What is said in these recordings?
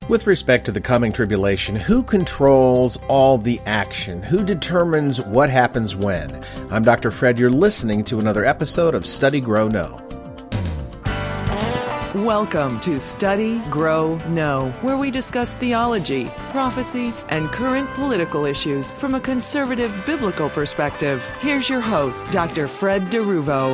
With respect to the coming tribulation, who controls all the action? Who determines what happens when? I'm Dr. Fred. You're listening to another episode of Study, Grow, Know. Welcome to Study, Grow, Know, where we discuss theology, prophecy, and current political issues from a conservative biblical perspective. Here's your host, Dr. Fred DeRuvo.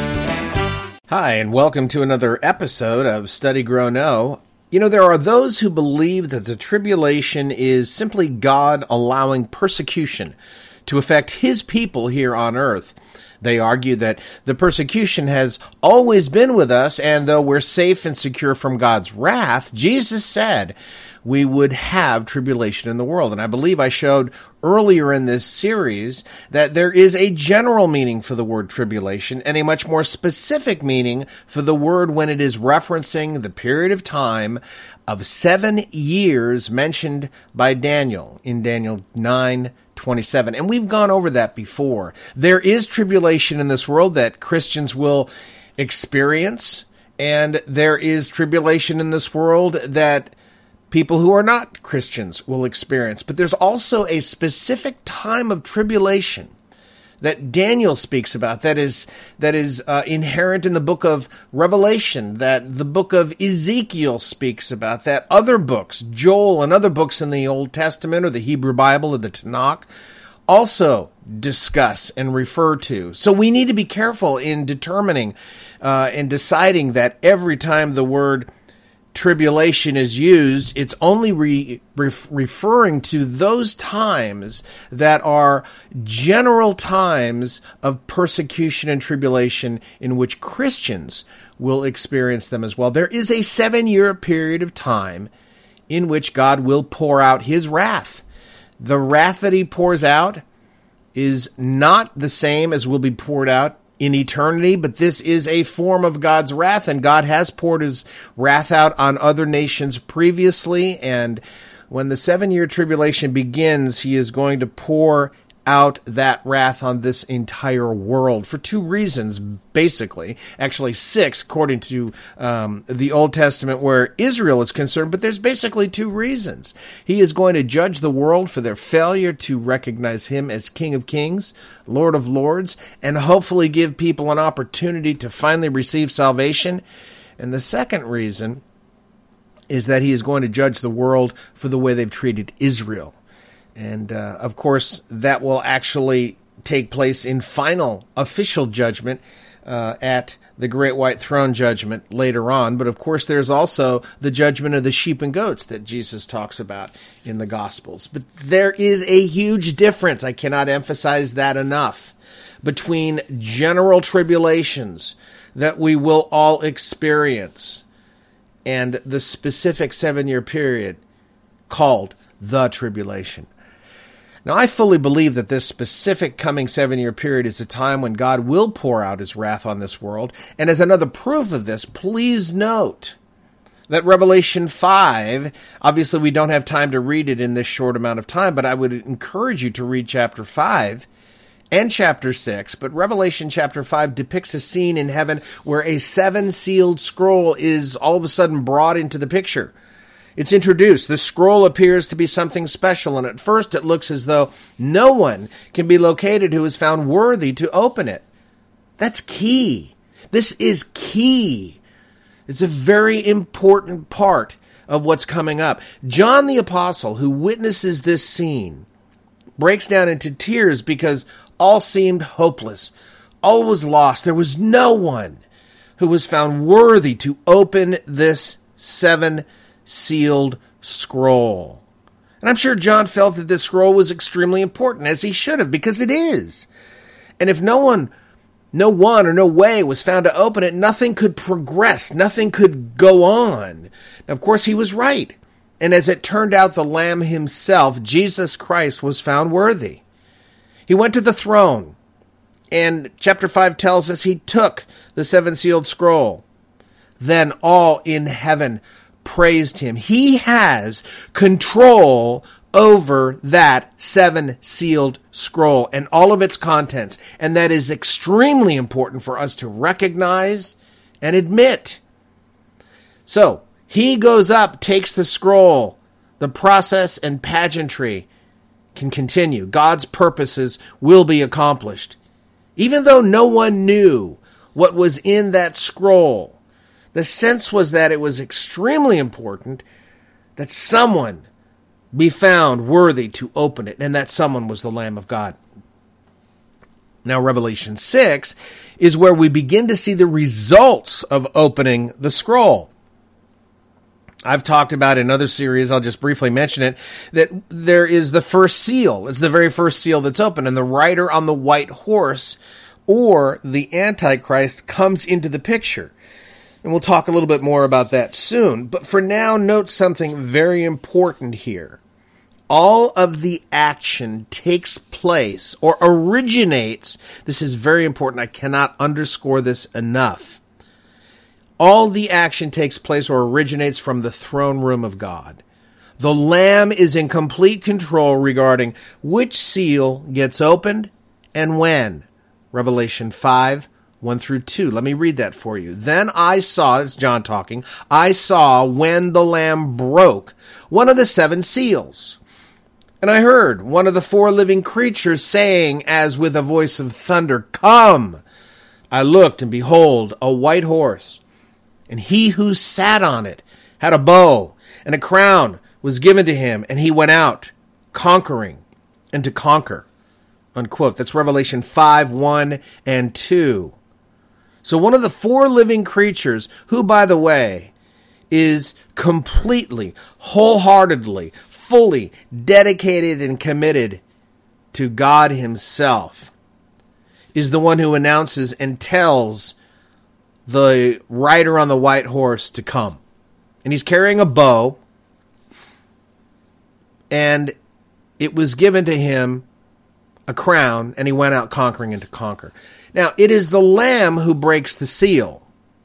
Hi, and welcome to another episode of Study, Grow, Know. You know, there are those who believe that the tribulation is simply God allowing persecution to affect His people here on earth. They argue that the persecution has always been with us, and though we're safe and secure from God's wrath, Jesus said we would have tribulation in the world. And I believe I showed earlier in this series that there is a general meaning for the word tribulation and a much more specific meaning for the word when it is referencing the period of time of 7 years mentioned by Daniel in Daniel 9:27. And we've gone over that before. There is tribulation in this world that Christians will experience, and there is tribulation in this world that people who are not Christians will experience. But there's also a specific time of tribulation that Daniel speaks about, that is inherent in the book of Revelation, that the book of Ezekiel speaks about, that other books, Joel and other books in the Old Testament or the Hebrew Bible or the Tanakh, also discuss and refer to. So we need to be careful in determining and deciding that every time the word tribulation is used, it's only referring to those times that are general times of persecution and tribulation in which Christians will experience them as well. There is a 7-year period of time in which God will pour out His wrath. The wrath that He pours out is not the same as will be poured out in eternity, but this is a form of God's wrath, and God has poured His wrath out on other nations previously, and when the 7-year tribulation begins, He is going to pour out that wrath on this entire world for 2 reasons, basically. Actually 6, according to the Old Testament where Israel is concerned, but there's basically 2 reasons. He is going to judge the world for their failure to recognize Him as King of Kings, Lord of Lords, and hopefully give people an opportunity to finally receive salvation. And the second reason is that He is going to judge the world for the way they've treated Israel. And, of course, that will actually take place in final official judgment at the Great White Throne judgment later on. But, of course, there's also the judgment of the sheep and goats that Jesus talks about in the Gospels. But there is a huge difference, I cannot emphasize that enough, between general tribulations that we will all experience and the specific 7-year period called the tribulation. Now, I fully believe that this specific coming 7-year period is a time when God will pour out His wrath on this world. And as another proof of this, please note that Revelation 5, obviously we don't have time to read it in this short amount of time, but I would encourage you to read chapter 5 and chapter 6. But Revelation chapter 5 depicts a scene in heaven where a 7-sealed scroll is all of a sudden brought into the picture. It's introduced. The scroll appears to be something special, and at first it looks as though no one can be located who is found worthy to open it. That's key. This is key. It's a very important part of what's coming up. John the Apostle, who witnesses this scene, breaks down into tears because all seemed hopeless. All was lost. There was no one who was found worthy to open this 7-sealed scroll. And I'm sure John felt that this scroll was extremely important, as he should have, because it is. And if no one or no way was found to open it, nothing could progress, nothing could go on. Now, of course, he was right. And as it turned out, the Lamb Himself, Jesus Christ, was found worthy. He went to the throne, and chapter 5 tells us He took the 7-sealed scroll. Then all in heaven praised Him. He has control over that 7-sealed scroll and all of its contents. And that is extremely important for us to recognize and admit. So, He goes up, takes the scroll. The process and pageantry can continue. God's purposes will be accomplished. Even though no one knew what was in that scroll, the sense was that it was extremely important that someone be found worthy to open it, and that someone was the Lamb of God. Now, Revelation 6 is where we begin to see the results of opening the scroll. I've talked about in other series, I'll just briefly mention it, that there is the first seal. It's the very first seal that's open, and the rider on the white horse, or the Antichrist, comes into the picture. And we'll talk a little bit more about that soon. But for now, note something very important here. All of the action takes place or originates. This is very important. I cannot underscore this enough. All the action takes place or originates from the throne room of God. The Lamb is in complete control regarding which seal gets opened and when. Revelation 5, 1 through 2. Let me read that for you. Then I saw, it's John talking, I saw when the Lamb broke one of the 7 seals. And I heard one of the 4 living creatures saying, as with a voice of thunder, "Come!" I looked, and behold, a white horse. And he who sat on it had a bow, and a crown was given to him, and he went out, conquering, and to conquer. Unquote. That's Revelation 5, 1 and 2. So one of the 4 living creatures, who, by the way, is completely, wholeheartedly, fully dedicated and committed to God himself, is the one who announces and tells the rider on the white horse to come. And he's carrying a bow, and it was given to him a crown, and he went out conquering and to conquer. Now, it is the Lamb who breaks the seal.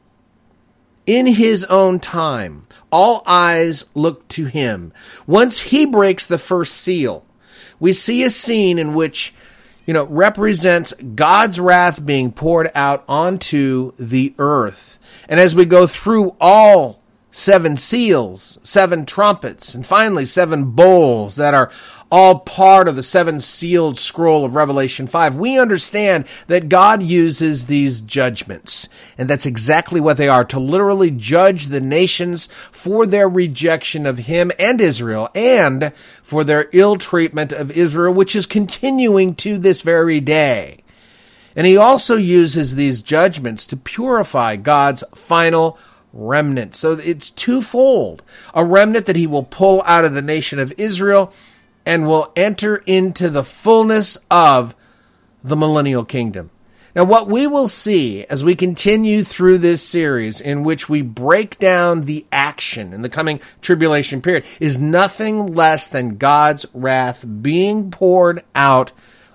In his own time, all eyes look to him. Once he breaks the first seal, we see a scene in which, represents God's wrath being poured out onto the earth. And as we go through all 7 seals, 7 trumpets, and finally 7 bowls that are all part of the 7-sealed scroll of Revelation 5, we understand that God uses these judgments. And that's exactly what they are, to literally judge the nations for their rejection of him and Israel, and for their ill treatment of Israel, which is continuing to this very day. And he also uses these judgments to purify God's final remnant. So it's twofold. A remnant that he will pull out of the nation of Israel and will enter into the fullness of the millennial kingdom. Now, what we will see as we continue through this series, in which we break down the action in the coming tribulation period, is nothing less than God's wrath being poured out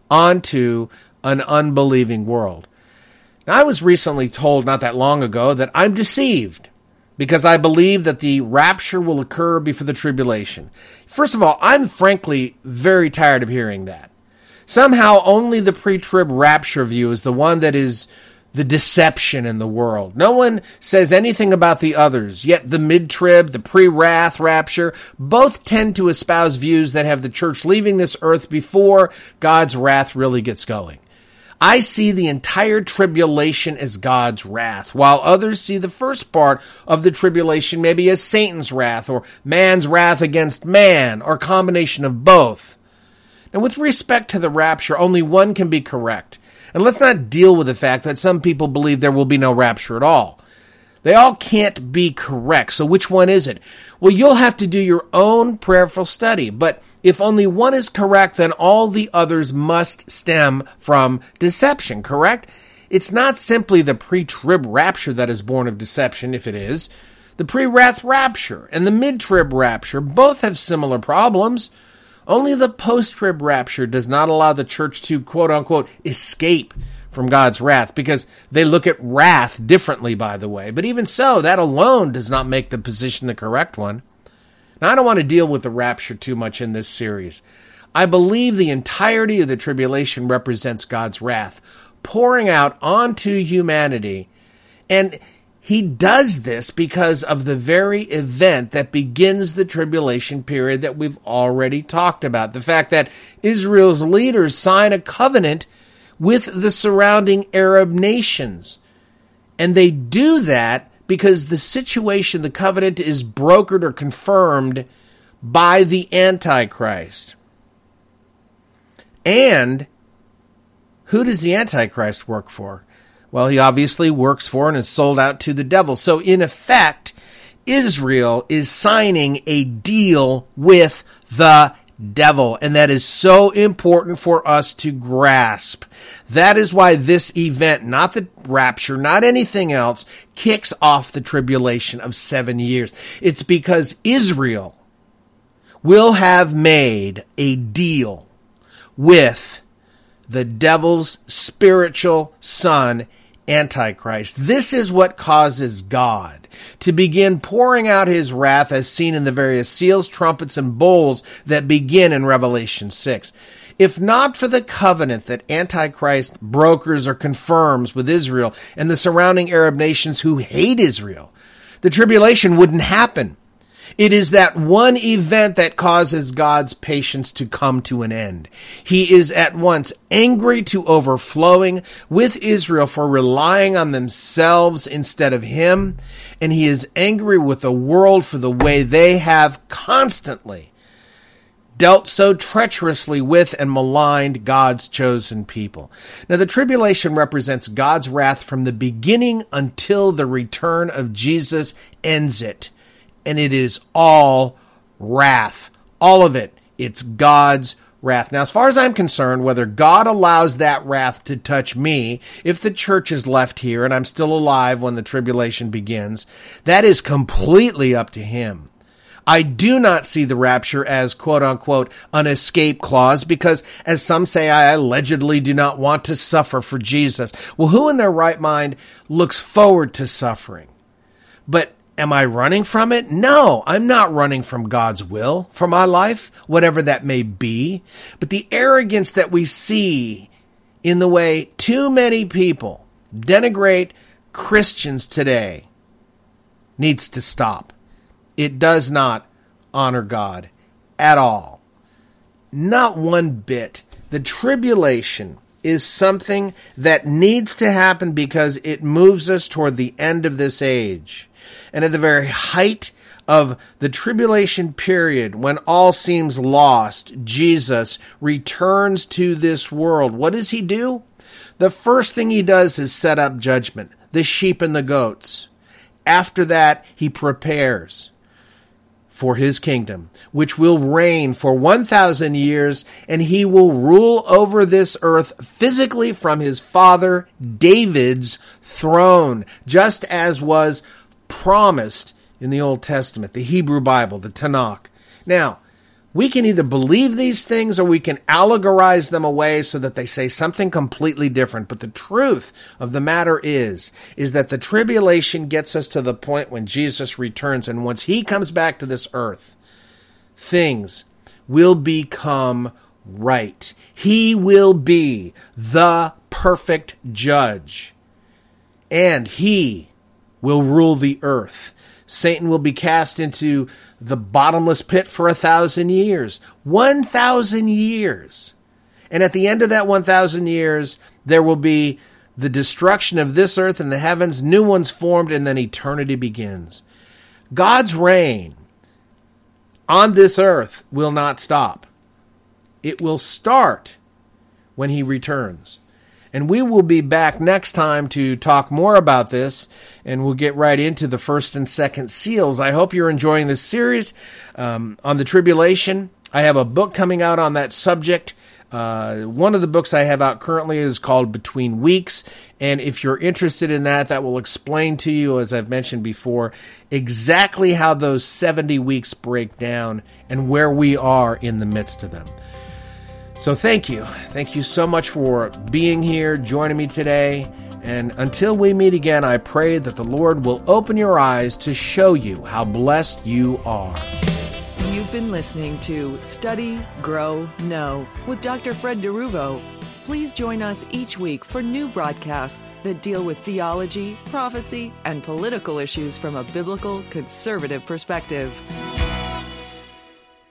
onto an unbelieving world. Now, I was recently told not that long ago that I'm deceived because I believe that the rapture will occur before the tribulation. First of all, I'm frankly very tired of hearing that. Somehow only the pre-trib rapture view is the one that is the deception in the world. No one says anything about the others, yet the mid-trib, the pre-wrath rapture, both tend to espouse views that have the church leaving this earth before God's wrath really gets going. I see the entire tribulation as God's wrath, while others see the first part of the tribulation maybe as Satan's wrath, or man's wrath against man, or a combination of both. And with respect to the rapture, only one can be correct. And let's not deal with the fact that some people believe there will be no rapture at all. They all can't be correct. So which one is it? Well, you'll have to do your own prayerful study. But if only one is correct, then all the others must stem from deception, correct? It's not simply the pre-trib rapture that is born of deception, if it is. The pre-wrath rapture and the mid-trib rapture both have similar problems. Only the post-trib rapture does not allow the church to, quote-unquote, escape from God's wrath, because they look at wrath differently, by the way. But even so, that alone does not make the position the correct one. Now, I don't want to deal with the rapture too much in this series. I believe the entirety of the tribulation represents God's wrath pouring out onto humanity. And He does this because of the very event that begins the tribulation period that we've already talked about. The fact that Israel's leaders sign a covenant with the surrounding Arab nations. And they do that because the situation, the covenant, is brokered or confirmed by the Antichrist. And who does the Antichrist work for? Well, he obviously works for and is sold out to the devil. So in effect, Israel is signing a deal with the devil. And that is so important for us to grasp. That is why this event, not the rapture, not anything else, kicks off the tribulation of 7 years. It's because Israel will have made a deal with the devil's spiritual son, Antichrist. This is what causes God to begin pouring out his wrath as seen in the various seals, trumpets, and bowls that begin in Revelation 6. If not for the covenant that Antichrist brokers or confirms with Israel and the surrounding Arab nations who hate Israel, the tribulation wouldn't happen. It is that one event that causes God's patience to come to an end. He is at once angry to overflowing with Israel for relying on themselves instead of him, and he is angry with the world for the way they have constantly dealt so treacherously with and maligned God's chosen people. Now, the tribulation represents God's wrath from the beginning until the return of Jesus ends it. And it is all wrath. All of it. It's God's wrath. Now, as far as I'm concerned, whether God allows that wrath to touch me, if the church is left here and I'm still alive when the tribulation begins, that is completely up to him. I do not see the rapture as, quote unquote, an escape clause because, as some say, I allegedly do not want to suffer for Jesus. Well, who in their right mind looks forward to suffering? But am I running from it? No, I'm not running from God's will for my life, whatever that may be. But the arrogance that we see in the way too many people denigrate Christians today needs to stop. It does not honor God at all. Not one bit. The tribulation is something that needs to happen because it moves us toward the end of this age. And at the very height of the tribulation period, when all seems lost, Jesus returns to this world. What does he do? The first thing he does is set up judgment, the sheep and the goats. After that, he prepares for his kingdom, which will reign for 1,000 years, and he will rule over this earth physically from his father David's throne, just as was promised in the Old Testament, the Hebrew Bible, the Tanakh. Now, we can either believe these things or we can allegorize them away so that they say something completely different. But the truth of the matter is that the tribulation gets us to the point when Jesus returns. And once he comes back to this earth, things will become right. He will be the perfect judge. And he will rule the earth. Satan will be cast into the bottomless pit for 1,000 years. 1,000 years. And at the end of that 1,000 years, there will be the destruction of this earth and the heavens, new ones formed, and then eternity begins. God's reign on this earth will not stop. It will start when he returns. And we will be back next time to talk more about this, and we'll get right into the first and second seals. I hope you're enjoying this series on the tribulation. I have a book coming out on that subject. One of the books I have out currently is called Between Weeks, and if you're interested in that, that will explain to you, as I've mentioned before, exactly how those 70 weeks break down and where we are in the midst of them. So thank you. Thank you so much for being here, joining me today. And until we meet again, I pray that the Lord will open your eyes to show you how blessed you are. You've been listening to Study, Grow, Know with Dr. Fred DeRuvo. Please join us each week for new broadcasts that deal with theology, prophecy, and political issues from a biblical, conservative perspective.